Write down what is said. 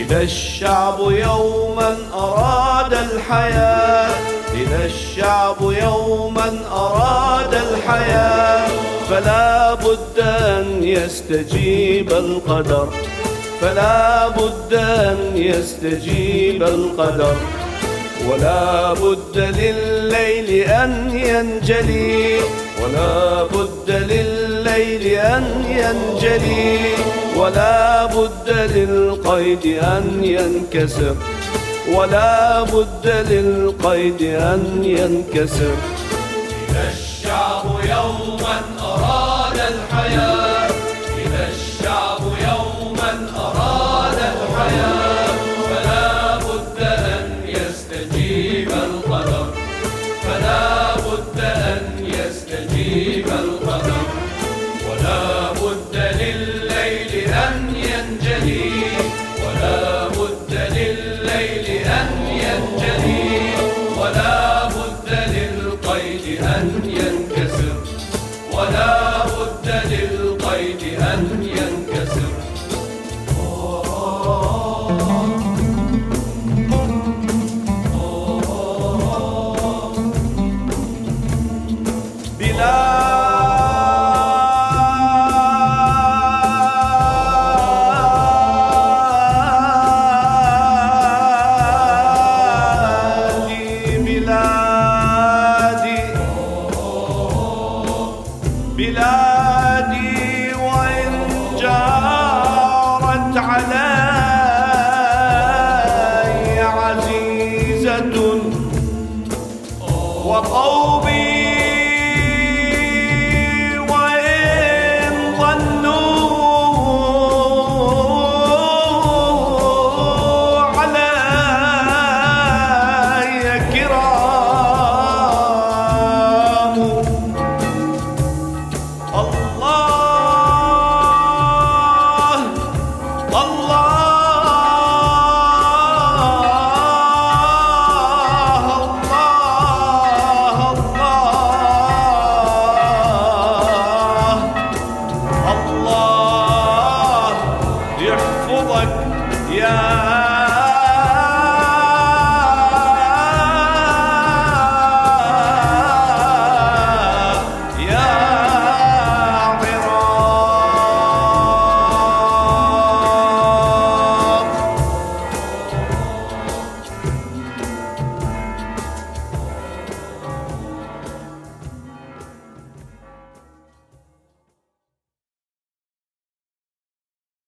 إذا الشعب يوما أراد الحياة، إذا الشعب يوما أراد الحياة، فلا بد أن يستجيب القدر، فلا بد أن يستجيب القدر. ولا بد لليل أن ينجلي، ولا بد لليل أن ينجلي، ولا بد للقيد أن ينكسر، ولا بد للقيد أن ينكسر. إذا الشعب يوما أراد الحياة، إذا الشعب يوما أراد الحياة، فلا بد أن يستجيب القدر، فلا بد أن يستجيب القدر. ولا بد لليل أن ينجلي، ولا بد لليل أن ينجلي، ولا بد للقيد أن ينكسر، ولا بد للقيد أن ينكسر. بلادي وإن جارت علي